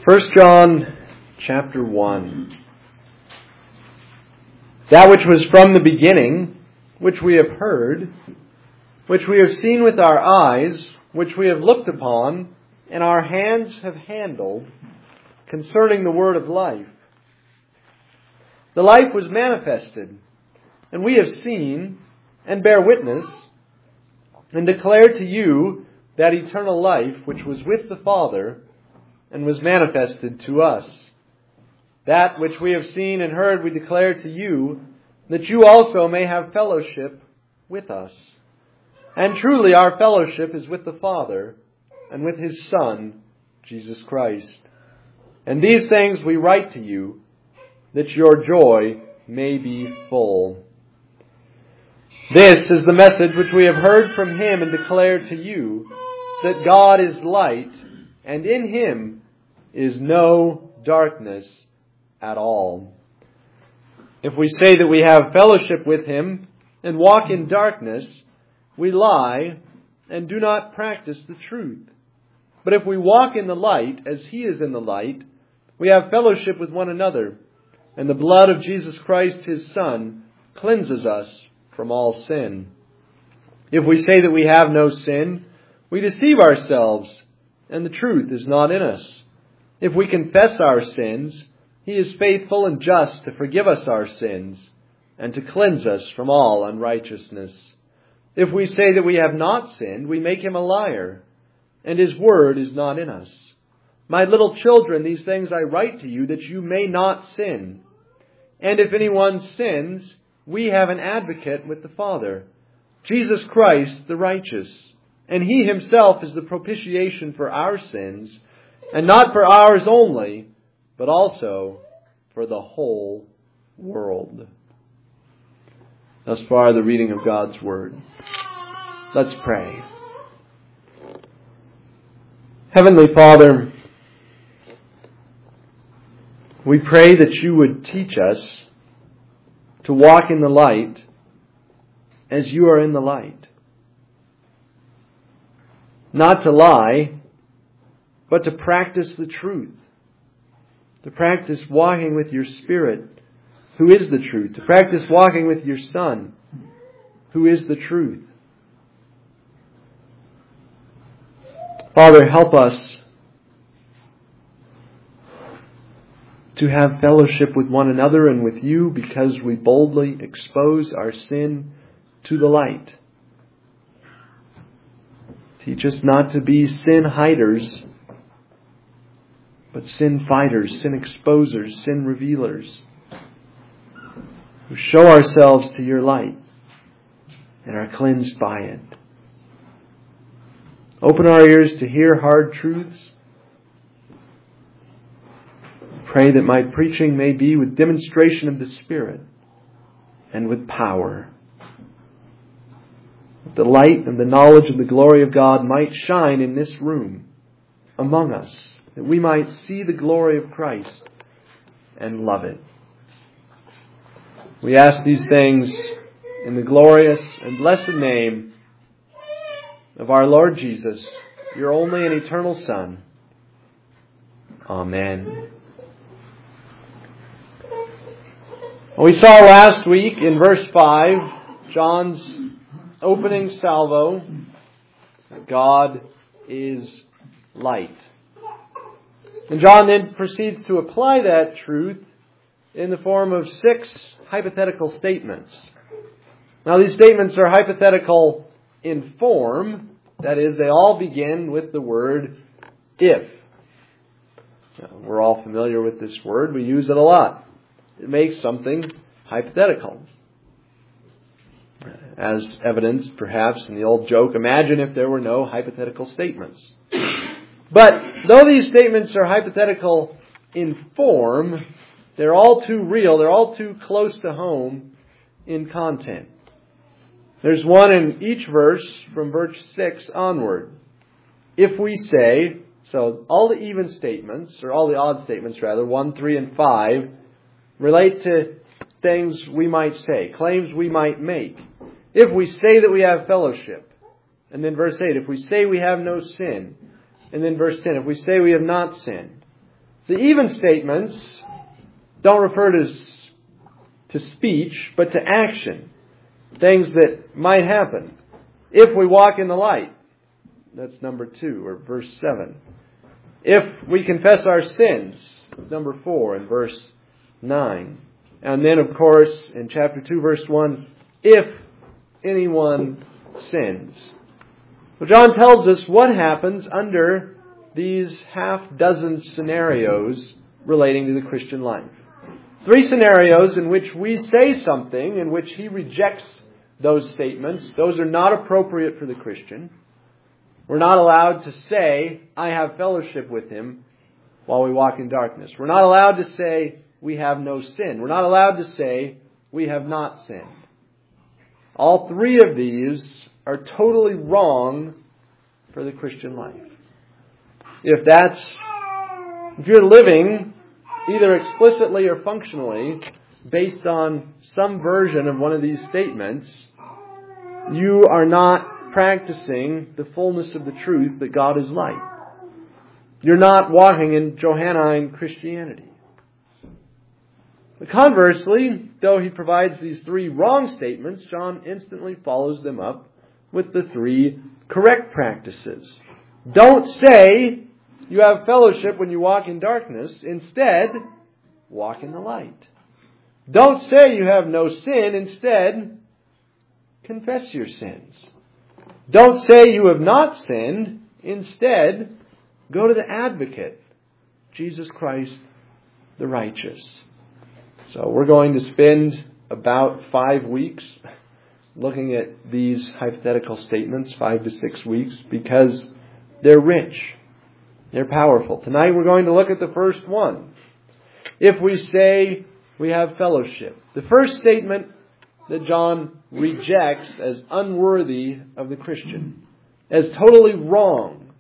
1 John chapter 1. That which was from the beginning, which we have heard, which we have seen with our eyes, which we have looked upon, and our hands have handled, concerning the word of life. The life was manifested, and we have seen and bear witness, and declare to you that eternal life which was with the Father and was manifested to us. That which we have seen and heard we declare to you, that you also may have fellowship with us. And truly our fellowship is with the Father and with His Son, Jesus Christ. And these things we write to you, that your joy may be full. This is the message which we have heard from Him and declare to you, that God is light, and in Him is no darkness at all. If we say that we have fellowship with Him and walk in darkness, we lie and do not practice the truth. But if we walk in the light as He is in the light, we have fellowship with one another, and the blood of Jesus Christ, His Son, cleanses us from all sin. If we say that we have no sin, we deceive ourselves, and the truth is not in us. If we confess our sins, He is faithful and just to forgive us our sins and to cleanse us from all unrighteousness. If we say that we have not sinned, we make Him a liar, and His word is not in us. My little children, these things I write to you, that you may not sin. And if anyone sins, we have an advocate with the Father, Jesus Christ the righteous. And He Himself is the propitiation for our sins, and not for ours only, but also for the whole world. Thus far, the reading of God's Word. Let's pray. Heavenly Father, we pray that you would teach us to walk in the light as you are in the light. Not to lie, but to practice the truth. To practice walking with your Spirit, who is the truth. To practice walking with your Son, who is the truth. Father, help us to have fellowship with one another and with you, because we boldly expose our sin to the light. Teach us not to be sin hiders, but sin fighters, sin exposers, sin revealers, who show ourselves to your light and are cleansed by it. Open our ears to hear hard truths. Pray that my preaching may be with demonstration of the Spirit and with power. That the light and the knowledge of the glory of God might shine in this room among us, that we might see the glory of Christ and love it. We ask these things in the glorious and blessed name of our Lord Jesus, your only and eternal Son. Amen. We saw last week in verse 5, John's opening salvo, that God is light. And John then proceeds to apply that truth in the form of 6 hypothetical statements. Now, these statements are hypothetical in form. That is, they all begin with the word if. Now, we're all familiar with this word. We use it a lot. It makes something hypothetical. As evidenced, perhaps, in the old joke, imagine if there were no hypothetical statements. But though these statements are hypothetical in form, they're all too real, they're all too close to home in content. There's one in each verse from verse 6 onward. If we say, so all the even statements, or all the odd statements rather, 1, 3, and 5, relate to things we might say, claims we might make. If we say that we have fellowship, and then verse 8, if we say we have no sin, and then verse 10, if we say we have not sinned. The even statements don't refer to speech, but to action. Things that might happen. If we walk in the light. That's number 2, or verse 7. If we confess our sins. That's number 4 in verse 9. And then, of course, in chapter 2, verse 1, if anyone sins. So John tells us what happens under these half-dozen scenarios relating to the Christian life. 3 scenarios in which we say something, in which he rejects those statements. Those are not appropriate for the Christian. We're not allowed to say, I have fellowship with him while we walk in darkness. We're not allowed to say, we have no sin. We're not allowed to say, we have not sinned. All 3 of these are totally wrong for the Christian life. If you're living either explicitly or functionally based on some version of one of these statements, you are not practicing the fullness of the truth that God is light. You're not walking in Johannine Christianity. But conversely, though he provides these 3 wrong statements, John instantly follows them up with the 3 correct practices. Don't say you have fellowship when you walk in darkness. Instead, walk in the light. Don't say you have no sin. Instead, confess your sins. Don't say you have not sinned. Instead, go to the advocate, Jesus Christ the righteous. So we're going to spend about 5 weeks looking at these hypothetical statements, 5 to 6 weeks, because they're rich. They're powerful. Tonight we're going to look at the first one. If we say we have fellowship. The first statement that John rejects as unworthy of the Christian, as totally wrong,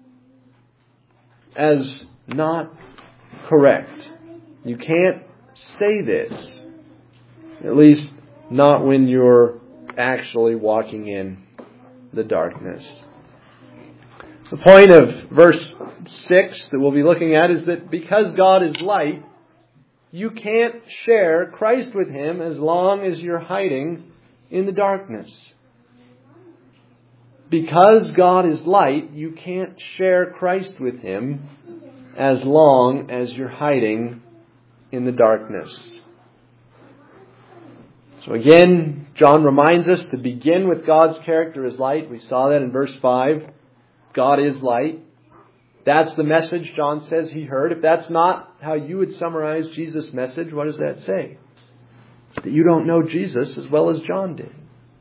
as not correct. You can't say this. At least not when you're actually walking in the darkness. The point of verse 6 that we'll be looking at is that because God is light, you can't share Christ with Him as long as you're hiding in the darkness. Because God is light, you can't share Christ with Him as long as you're hiding in the darkness. So again, John reminds us to begin with God's character as light. We saw that in verse 5. God is light. That's the message John says he heard. If that's not how you would summarize Jesus' message, what does that say? That you don't know Jesus as well as John did.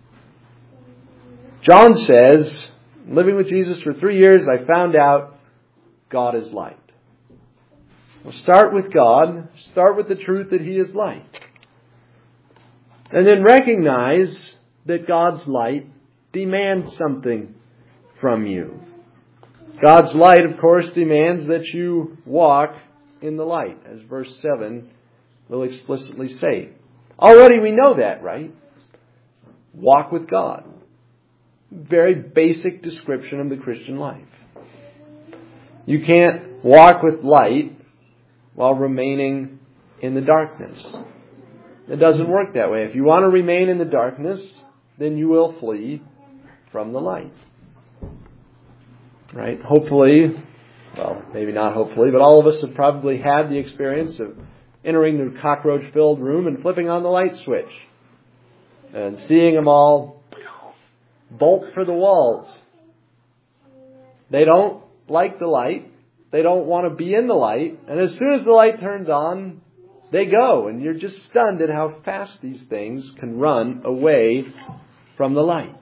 John says, living with Jesus for 3 years, I found out God is light. Well, start with God. Start with the truth that He is light. And then recognize that God's light demands something from you. God's light, of course, demands that you walk in the light, as verse 7 will explicitly say. Already we know that, right? Walk with God. Very basic description of the Christian life. You can't walk with light while remaining in the darkness. It doesn't work that way. If you want to remain in the darkness, then you will flee from the light. Right? Hopefully, well, maybe not hopefully, but all of us have probably had the experience of entering the cockroach-filled room and flipping on the light switch and seeing them all bolt for the walls. They don't like the light. They don't want to be in the light. And as soon as the light turns on, they go. And you're just stunned at how fast these things can run away from the light.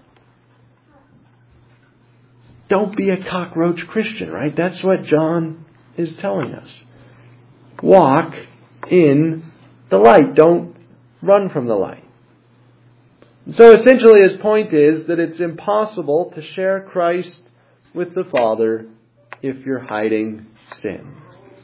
Don't be a cockroach Christian, right? That's what John is telling us. Walk in the light. Don't run from the light. So essentially his point is that it's impossible to share Christ with the Father if you're hiding sin.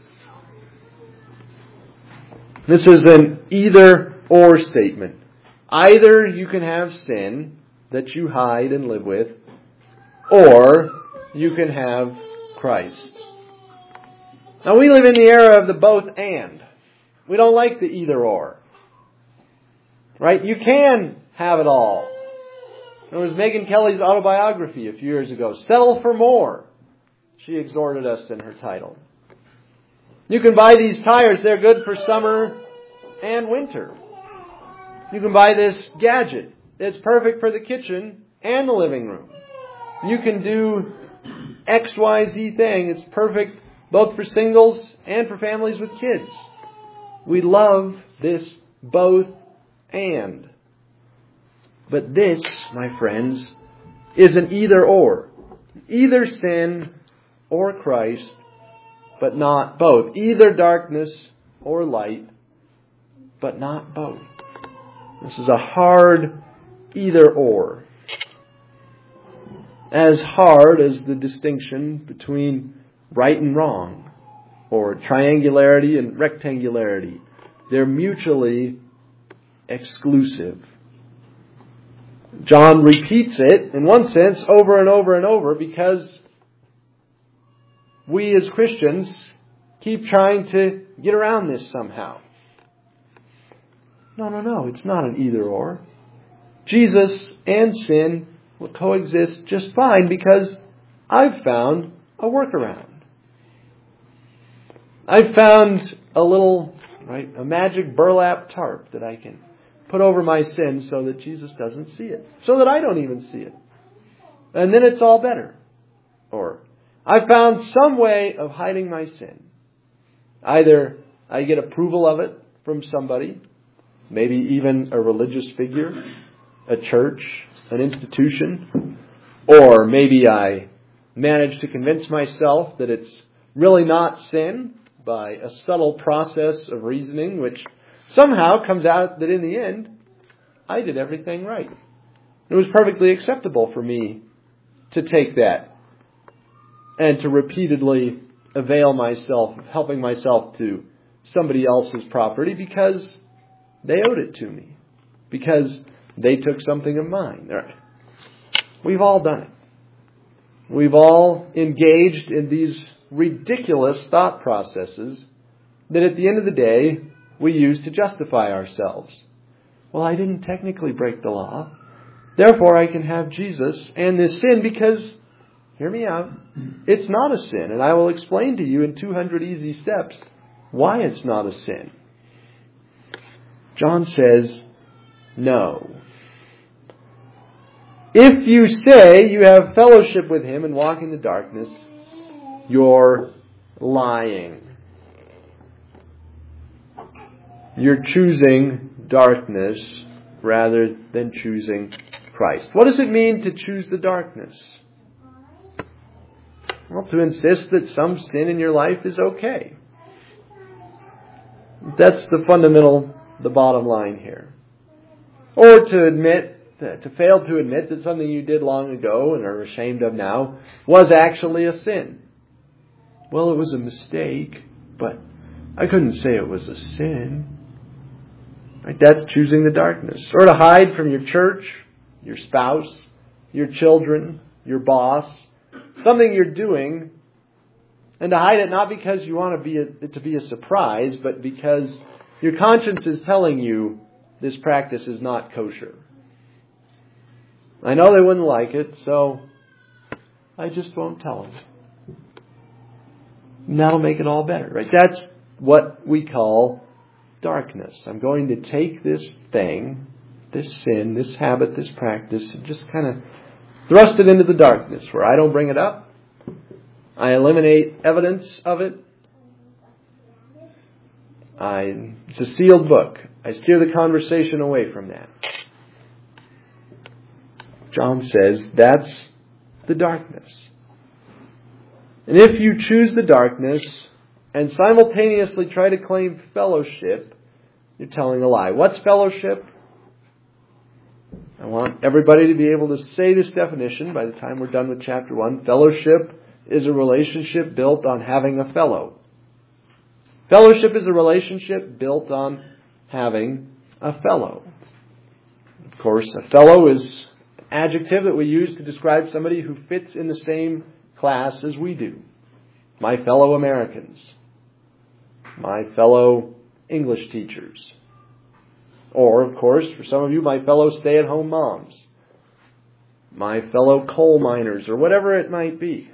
This is an either-or statement. Either you can have sin that you hide and live with, or you can have Christ. Now we live in the era of the both and. We don't like the either or. Right? You can have it all. It was Megyn Kelly's autobiography a few years ago. Settle for more, she exhorted us in her title. You can buy these tires. They're good for summer and winter. You can buy this gadget. It's perfect for the kitchen and the living room. You can do XYZ thing. It's perfect both for singles and for families with kids. We love this both and. But this, my friends, is an either or. Either sin or Christ, but not both. Either darkness or light, but not both. This is a hard either or. As hard as the distinction between right and wrong, or triangularity and rectangularity. They're mutually exclusive. John repeats it, in one sense, over and over and over, because we as Christians keep trying to get around this somehow. No, it's not an either or. Jesus and sin will coexist just fine because I've found a workaround. I've found a magic burlap tarp that I can put over my sin so that Jesus doesn't see it. So that I don't even see it. And then it's all better. Or, I found some way of hiding my sin. Either I get approval of it from somebody, maybe even a religious figure, a church, an institution, or maybe I manage to convince myself that it's really not sin by a subtle process of reasoning, which somehow comes out that in the end, I did everything right. It was perfectly acceptable for me to take that and to repeatedly avail myself of helping myself to somebody else's property because they owed it to me, because they took something of mine. We've all done it. We've all engaged in these ridiculous thought processes that at the end of the day we use to justify ourselves. Well, I didn't technically break the law. Therefore, I can have Jesus and this sin because, hear me out, it's not a sin. And I will explain to you in 200 easy steps why it's not a sin. John says, no. If you say you have fellowship with Him and walk in the darkness, you're lying. You're choosing darkness rather than choosing Christ. What does it mean to choose the darkness? Well, to insist that some sin in your life is okay. That's the bottom line here. Or to fail to admit that something you did long ago and are ashamed of now was actually a sin. Well, it was a mistake, but I couldn't say it was a sin. Right? That's choosing the darkness. Or to hide from your church, your spouse, your children, your boss, something you're doing, and to hide it not because you want it to be a surprise, but because your conscience is telling you this practice is not kosher. I know they wouldn't like it, so I just won't tell them. And that'll make it all better, right? That's what we call darkness. I'm going to take this thing, this sin, this habit, this practice, and just kind of thrust it into the darkness where I don't bring it up. I eliminate evidence of it. It's a sealed book. I steer the conversation away from that. John says that's the darkness. And if you choose the darkness and simultaneously try to claim fellowship, you're telling a lie. What's fellowship? I want everybody to be able to say this definition by the time we're done with chapter 1. Fellowship is a relationship built on having a fellow. Fellowship is a relationship built on having a fellow. Of course, a fellow is an adjective that we use to describe somebody who fits in the same class as we do. My fellow Americans. my fellow English teachers. Or, of course, for some of you, my fellow stay-at-home moms, my fellow coal miners, or whatever it might be.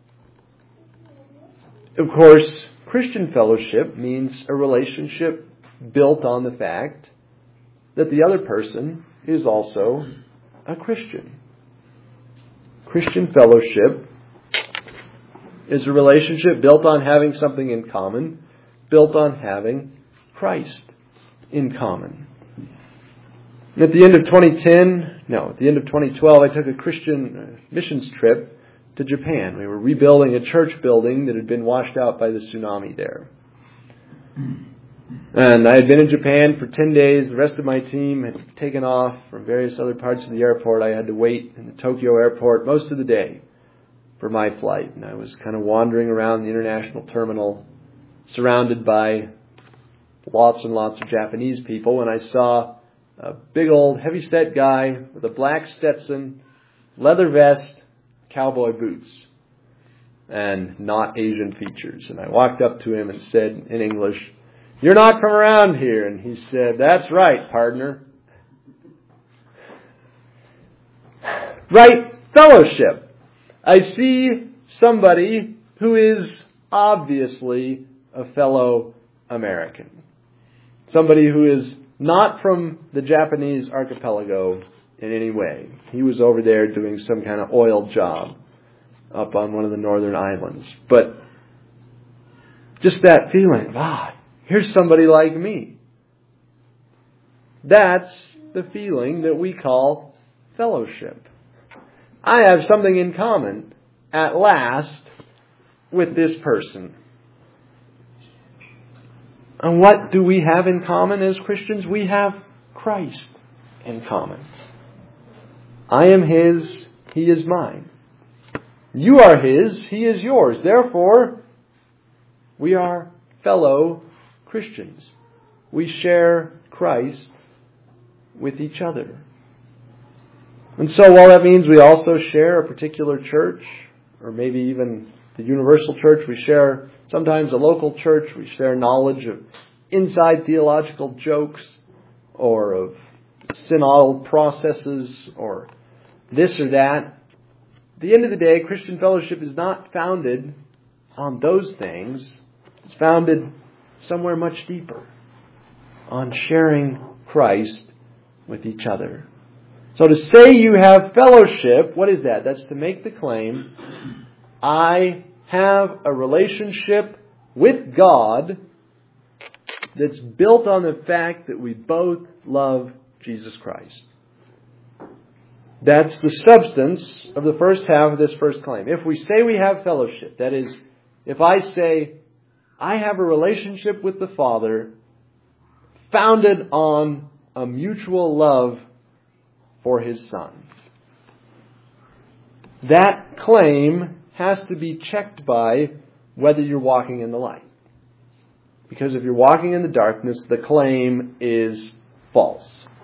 Of course, Christian fellowship means a relationship built on the fact that the other person is also a Christian. Christian fellowship is a relationship built on having something in common, built on having Christ in common. At the end of 2012, I took a Christian missions trip to Japan. We were rebuilding a church building that had been washed out by the tsunami there. And I had been in Japan for 10 days. The rest of my team had taken off from various other parts of the airport. I had to wait in the Tokyo airport most of the day for my flight. And I was kind of wandering around the international terminal, surrounded by lots and lots of Japanese people, when I saw a big old heavy-set guy with a black Stetson, leather vest, cowboy boots, and not Asian features. And I walked up to him and said in English, "You're not from around here." And he said, "That's right, partner." Right fellowship. I see somebody who is obviously a fellow American. Somebody who is not from the Japanese archipelago in any way. He was over there doing some kind of oil job up on one of the northern islands. But just that feeling, here's somebody like me. That's the feeling that we call fellowship. I have something in common at last with this person. And what do we have in common as Christians? We have Christ in common. I am His, He is mine. You are His, He is yours. Therefore, we are fellow Christians. We share Christ with each other. And so while that means we also share a particular church, or maybe even the universal church, we share sometimes a local church, we share knowledge of inside theological jokes, or of synodal processes, or this or that. At the end of the day, Christian fellowship is not founded on those things. It's founded somewhere much deeper, on sharing Christ with each other. So to say you have fellowship, what is that? That's to make the claim, I have a relationship with God that's built on the fact that we both love Jesus Christ. That's the substance of the first half of this first claim. If we say we have fellowship, that is, if I say, I have a relationship with the Father founded on a mutual love for His Son, that claim has to be checked by whether you're walking in the light. Because if you're walking in the darkness, the claim is false.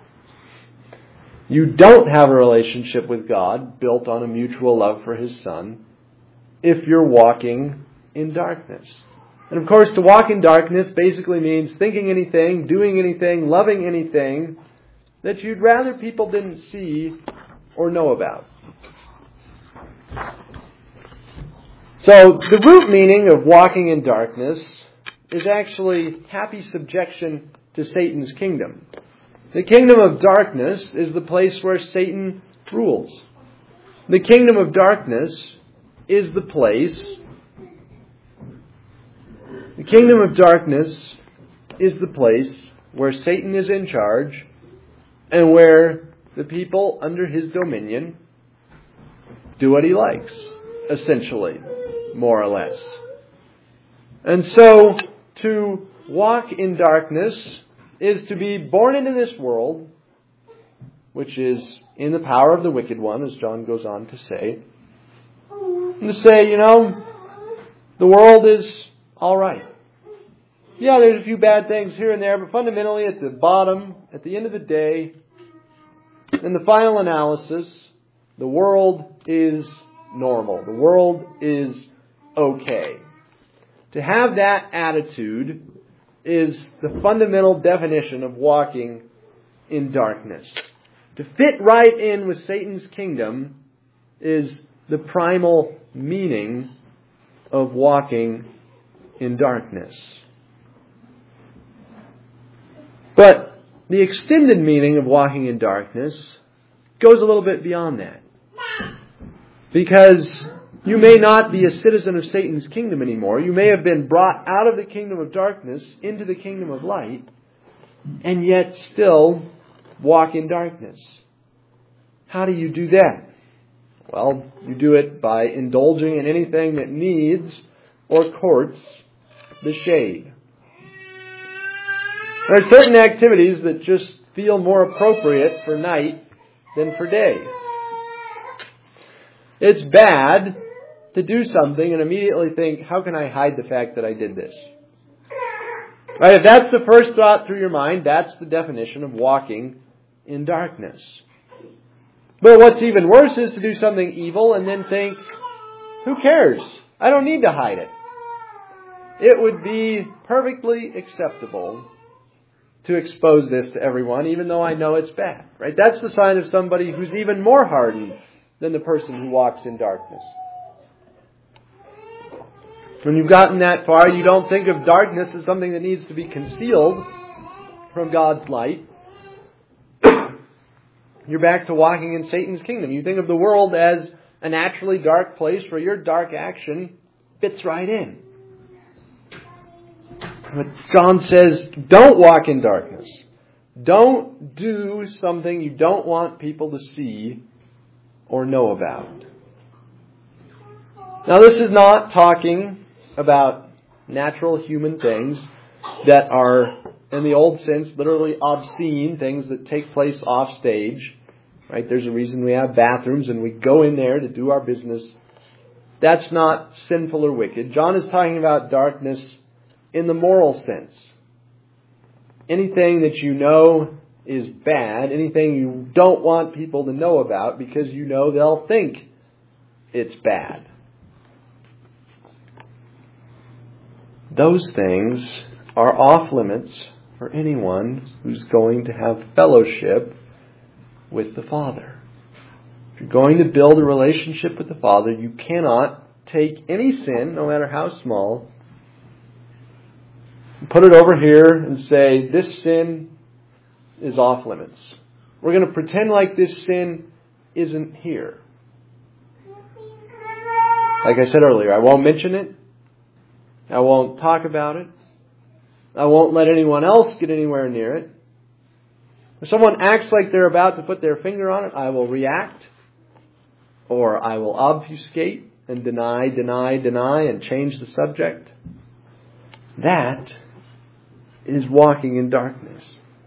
You don't have a relationship with God built on a mutual love for His Son if you're walking in darkness. And of course, to walk in darkness basically means thinking anything, doing anything, loving anything that you'd rather people didn't see or know about. So the root meaning of walking in darkness is actually happy subjection to Satan's kingdom. The kingdom of darkness is the place where Satan rules. The kingdom of darkness is the place. The kingdom of darkness is the place where Satan is in charge and where the people under his dominion do what he likes, essentially, more or less. And so, to walk in darkness is to be born into this world, which is in the power of the wicked one, as John goes on to say. And to say, the world is all right. Yeah, there's a few bad things here and there, but fundamentally at the bottom, at the end of the day, in the final analysis, the world is normal. The world is okay. To have that attitude is the fundamental definition of walking in darkness. To fit right in with Satan's kingdom is the primal meaning of walking in darkness. But the extended meaning of walking in darkness goes a little bit beyond that. Because you may not be a citizen of Satan's kingdom anymore. You may have been brought out of the kingdom of darkness into the kingdom of light, and yet still walk in darkness. How do you do that? Well, you do it by indulging in anything that needs or courts the shade. There are certain activities that just feel more appropriate for night than for day. It's bad to do something and immediately think, how can I hide the fact that I did this? Right? If that's the first thought through your mind, that's the definition of walking in darkness. But what's even worse is to do something evil and then think, who cares? I don't need to hide it. It would be perfectly acceptable to expose this to everyone, even though I know it's bad. Right? That's the sign of somebody who's even more hardened than the person who walks in darkness. When you've gotten that far, you don't think of darkness as something that needs to be concealed from God's light. You're back to walking in Satan's kingdom. You think of the world as a naturally dark place where your dark action fits right in. But John says, don't walk in darkness. Don't do something you don't want people to see or know about. Now, this is not talking about natural human things that are, in the old sense, literally obscene, things that take place off stage. Right? There's a reason we have bathrooms and we go in there to do our business. That's not sinful or wicked. John is talking about darkness in the moral sense. Anything that you know is bad, anything you don't want people to know about because you know they'll think it's bad. Those things are off limits for anyone who's going to have fellowship with the Father. If you're going to build a relationship with the Father, you cannot take any sin, no matter how small, and put it over here and say, this sin is off limits. We're going to pretend like this sin isn't here. Like I said earlier, I won't mention it. I won't talk about it. I won't let anyone else get anywhere near it. If someone acts like they're about to put their finger on it, I will react, or I will obfuscate and deny, and change the subject. That is walking in darkness.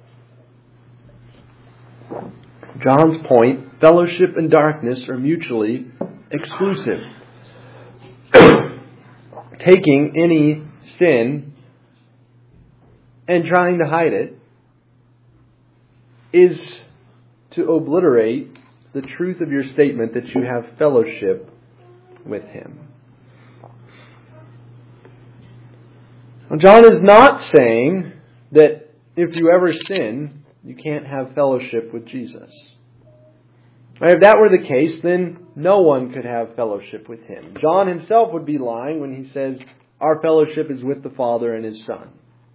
John's point, fellowship and darkness are mutually exclusive. Taking any sin and trying to hide it is to obliterate the truth of your statement that you have fellowship with Him. Well, John is not saying that if you ever sin, you can't have fellowship with Jesus. Right? If that were the case, then no one could have fellowship with Him. John himself would be lying when he says, our fellowship is with the Father and His Son.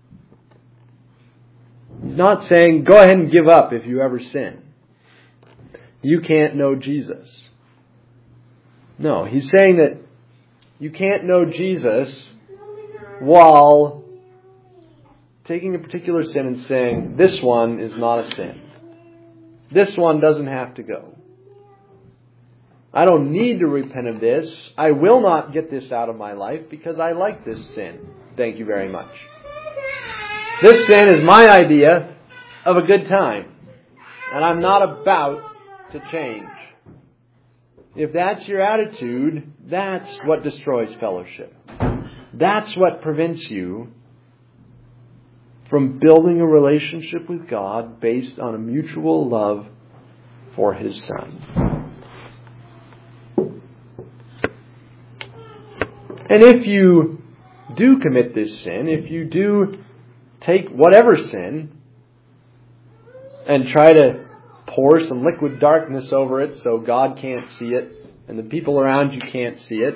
He's not saying, go ahead and give up if you ever sin. You can't know Jesus. No, he's saying that you can't know Jesus while taking a particular sin and saying, this one is not a sin. This one doesn't have to go. I don't need to repent of this. I will not get this out of my life because I like this sin. Thank you very much. This sin is my idea of a good time. And I'm not about to change. If that's your attitude, that's what destroys fellowship. That's what prevents you from building a relationship with God based on a mutual love for His Son. And if you do commit this sin, if you do take whatever sin and try to pour some liquid darkness over it so God can't see it and the people around you can't see it.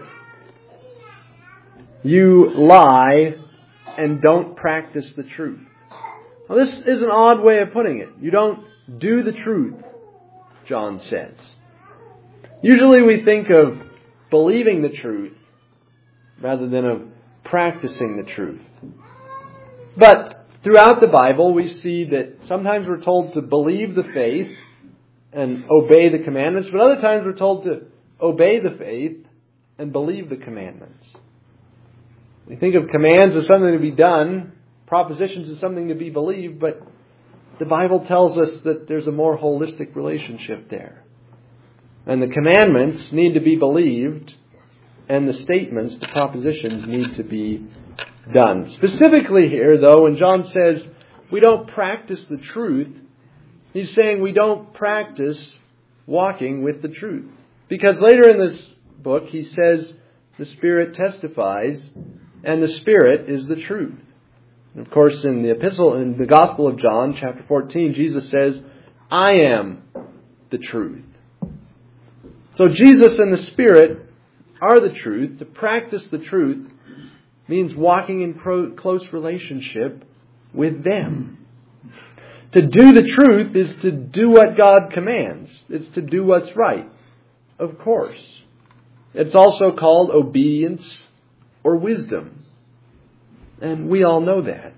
You lie and don't practice the truth. Now, this is an odd way of putting it. You don't do the truth, John says. Usually we think of believing the truth rather than of practicing the truth. But throughout the Bible, we see that sometimes we're told to believe the faith and obey the commandments, but other times we're told to obey the faith and believe the commandments. We think of commands as something to be done, propositions as something to be believed, but the Bible tells us that there's a more holistic relationship there. And the commandments need to be believed, and the statements, the propositions, need to be done. Specifically here, though, when John says we don't practice the truth, he's saying we don't practice walking with the truth. Because later in this book, he says the Spirit testifies, and the Spirit is the truth. And of course, in the Gospel of John, chapter 14, Jesus says, I am the truth. So Jesus and the Spirit are the truth. To practice the truth means walking in close relationship with them. To do the truth is to do what God commands. It's to do what's right, of course. It's also called obedience or wisdom. And we all know that.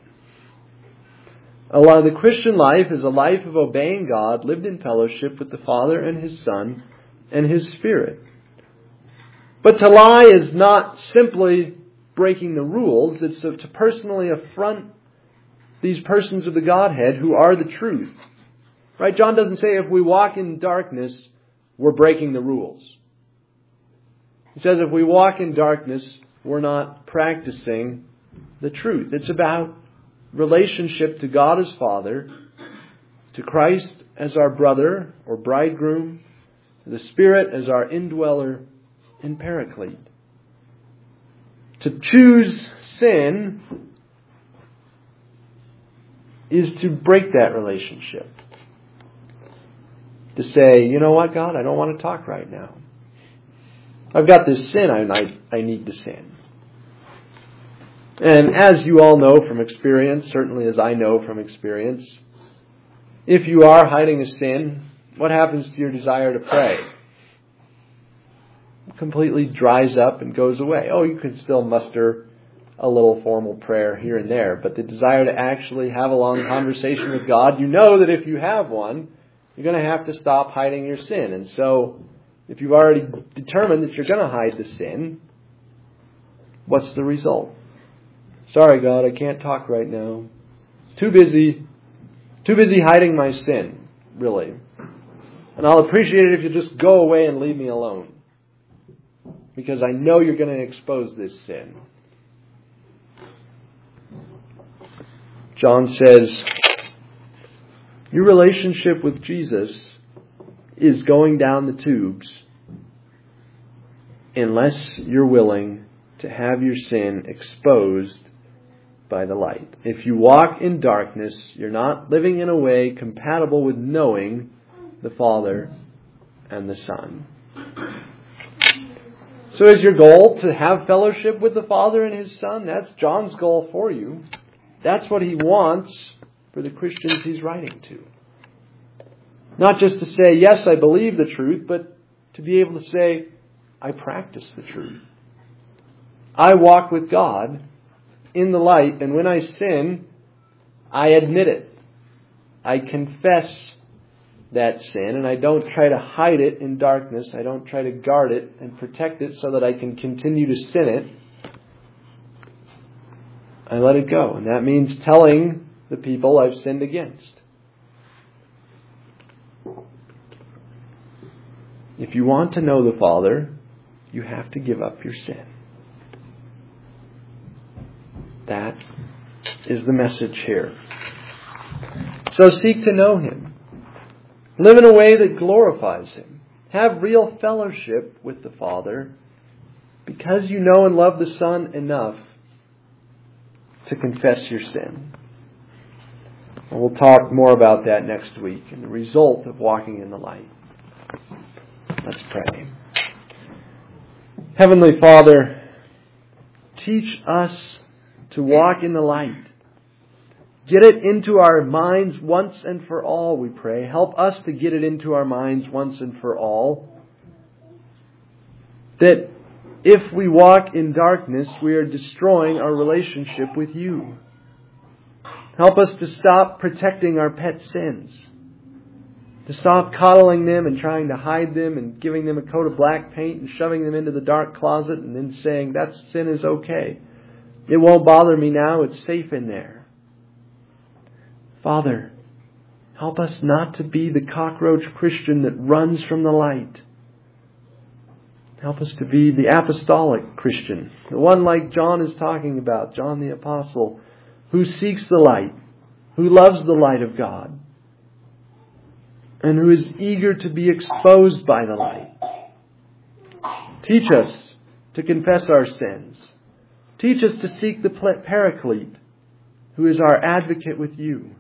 The Christian life is a life of obeying God, lived in fellowship with the Father and His Son and His Spirit. But to lie is not simply breaking the rules. It's to personally affront these persons of the Godhead who are the truth. Right? John doesn't say if we walk in darkness, we're breaking the rules. He says if we walk in darkness, we're not practicing the truth. It's about relationship to God as Father, to Christ as our brother or bridegroom, to the Spirit as our indweller and paraclete. To choose sin is to break that relationship. To say, you know what, God, I don't want to talk right now. I've got this sin I need to sin. And as you all know from experience, certainly as I know from experience, if you are hiding a sin, what happens to your desire to pray? It completely dries up and goes away. Oh, you can still muster a little formal prayer here and there, but the desire to actually have a long conversation with God, you know that if you have one, you're going to have to stop hiding your sin. And so, if you've already determined that you're going to hide the sin, what's the result? Sorry, God, I can't talk right now. Too busy hiding my sin, really. And I'll appreciate it if you just go away and leave me alone. Because I know you're going to expose this sin. John says, your relationship with Jesus is going down the tubes unless you're willing to have your sin exposed by the light. If you walk in darkness, you're not living in a way compatible with knowing the Father and the Son. So is your goal to have fellowship with the Father and His Son? That's John's goal for you. That's what he wants for the Christians he's writing to. Not just to say, yes, I believe the truth, but to be able to say, I practice the truth. I walk with God in the light, and when I sin, I admit it. I confess that sin, and I don't try to hide it in darkness. I don't try to guard it and protect it so that I can continue to sin it. I let it go, and that means telling the people I've sinned against. If you want to know the Father, you have to give up your sin. That is the message here. So seek to know Him. Live in a way that glorifies Him. Have real fellowship with the Father because you know and love the Son enough to confess your sin. And we'll talk more about that next week and the result of walking in the light. Let's pray. Heavenly Father, teach us to walk in the light. Get it into our minds once and for all, we pray. Help us to get it into our minds once and for all. That if we walk in darkness, we are destroying our relationship with you. Help us to stop protecting our pet sins. To stop coddling them and trying to hide them and giving them a coat of black paint and shoving them into the dark closet and then saying, that sin is okay. It won't bother me now, it's safe in there. Father, help us not to be the cockroach Christian that runs from the light. Help us to be the apostolic Christian, the one like John is talking about, John the Apostle, who seeks the light, who loves the light of God, and who is eager to be exposed by the light. Teach us to confess our sins. Teach us to seek the Paraclete, who is our advocate with you.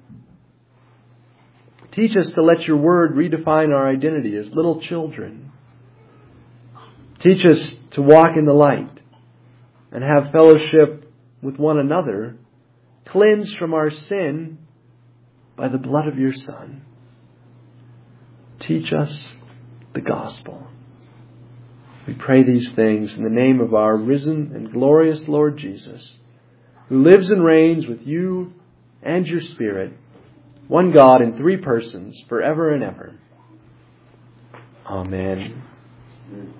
Teach us to let your word redefine our identity as little children. Teach us to walk in the light and have fellowship with one another, cleansed from our sin by the blood of your Son. Teach us the gospel. We pray these things in the name of our risen and glorious Lord Jesus, who lives and reigns with you and your Spirit, one God in three persons, forever and ever. Amen.